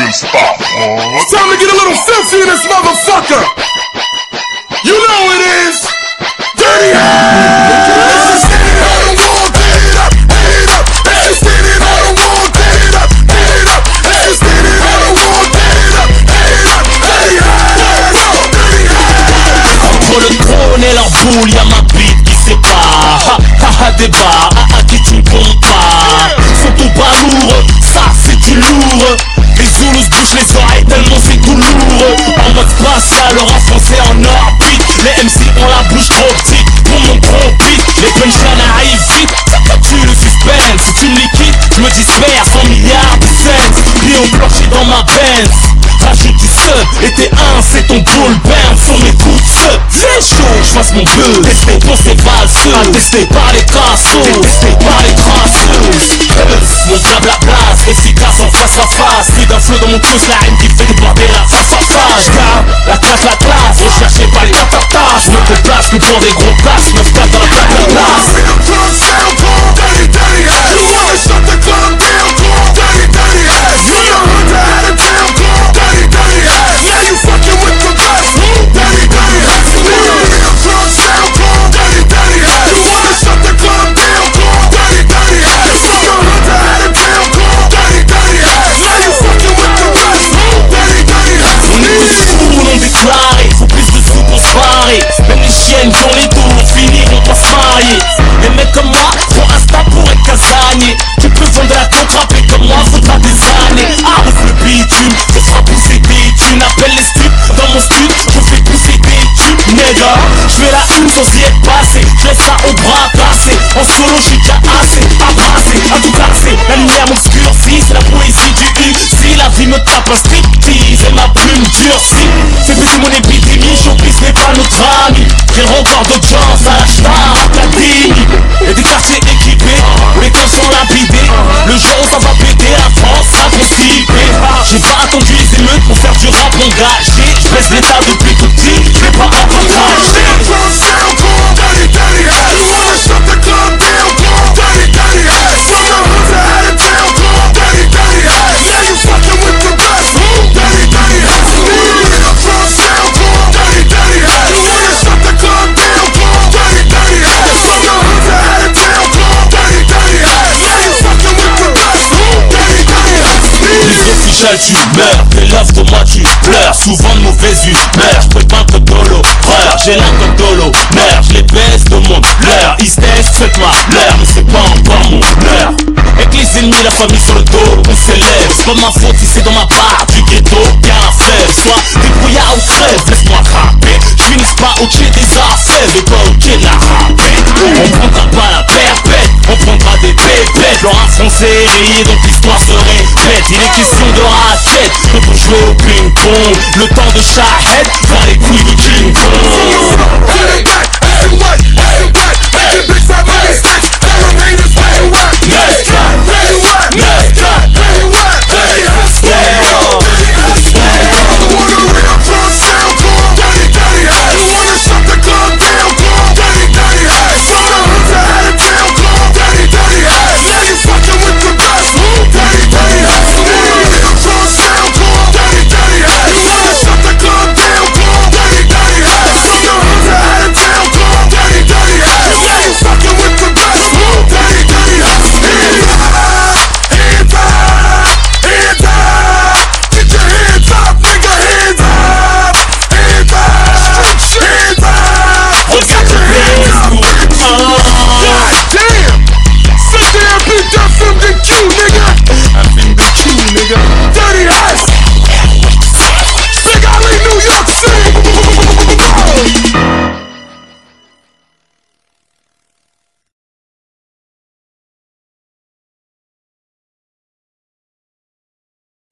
It's time to get a little filthy in this motherfucker. You know it is. Dirty ass. Standing on the wall, get it up, get it up. Standing on the wall, get it up, get it up. Standing on the wall, get it up, get it up. Dirty ass, dirty ass. Entre le trône et leur boule, y'a ma bite qui sépare. Ha ha débat, qui tu ne comptes pas. Sont tout pas lourds, ça c'est du lourd. Les Zoulous bouchent les oreilles tellement c'est douloureux. En mode spatial, le rap français en orbite. Les MC ont la bouche trop petite pour mon trompite. Les punchlines arrivent vite, ça tue le suspense. Si tu me liquides, je me disperse 100 milliards de cents. Puis au plancher dans ma Benz. Rajoute du sub, et t'es un, c'est ton bull band. Sur mes coups de sub, c'est chaud, j'fasse mon buzz. Testé pour ces valseux, attesté par les cassos, détesté par les crasseuses. Mon blabla efficace en face à face. Plus d'un flot dans mon pouce, la haine qui fait déborder la face à face. La classe, recherché par les tatatas. Je me déplace que pour des gros places, 9 4 dans la plaque de glace. Dirty, dirty ass. You wanna shut the club down, dirty, dirty ass. You know who the out of town, dirty, dirty ass. Yeah, you fucking with the best, dirty, dirty ass. You wanna hear the club sound, dirty, dirty ass. You wanna shut the club down, dirty, dirty ass. You know who the out of town, dirty, dirty ass. Yeah, you fucking with the best, dirty, dirty ass. On est tous fous, non déclarés, faut plus de sous pour se barrer. Même les chiennes qui ont les tours finiront par se marier. Les mecs comme moi, trop insta pour être casanier. Tu peux vendre de la contrapée comme moi, faudra des années. Arrête le bitume, ce sera pousser des thunes. Appelle les stupes, dans mon stud, je fais pousser des tubes. Nègre, je fais la une sans y être passé. Je laisse ça au bras cassé. En solo, j'suis déjà assez, abrasé, à tout casser. La lumière m'obscurcit, c'est la poésie du U. Si la vie me tape un striptease et ma plume durcit. C'est plus mon épidémie, showbiz n'est pas notre ami. J'ai le record d'audience à la Star Academy. Et des quartiers équipés, où les cœurs sont lapidés. Le jour où ça va péter, la France sera constipée. J'ai pas attendu les émeutes pour faire du rap engagé. J'baisse l'état depuis tout petit, j'vais pas encore cracher. Dirty, dirty ass. You wanna shut the club down, dirty, dirty ass. From the hoods out of town, dirty, dirty ass. Yeah, you fucking with the best, dirty, dirty ass. You wanna hear the club sound, dirty, dirty ass. You wanna shut the club down, dirty, dirty ass. From the hoods out of town, dirty, dirty ass. Yeah, you fucking with the best, dirty, dirty ass. Les officiels tu meurs, tes lèvres de moi tu pleures. Souvent de mauvaise humeur, j'peux pas que dolo. Frère, j'ai la que dolo. Merde, j'les baisse de mon leur. Ils se testent, faites-moi l'heure, mais c'est pas encore mon heure. Avec les ennemis, la famille sur le dos, on s'élève. C'est pas ma faute si c'est dans ma barre du ghetto, bien à faire. Soit débrouillard ou crève, laisse-moi rapper. J'finisse pas au pied des affaires, et pas au pied de la rapée. On prendra pas la perpète, on prendra des pépettes. Leur français est rayé, donc l'histoire se répète. Il est question de raquette, on peut jouer au ping-pong. Le temps de Shahed, va les couilles de King Kong.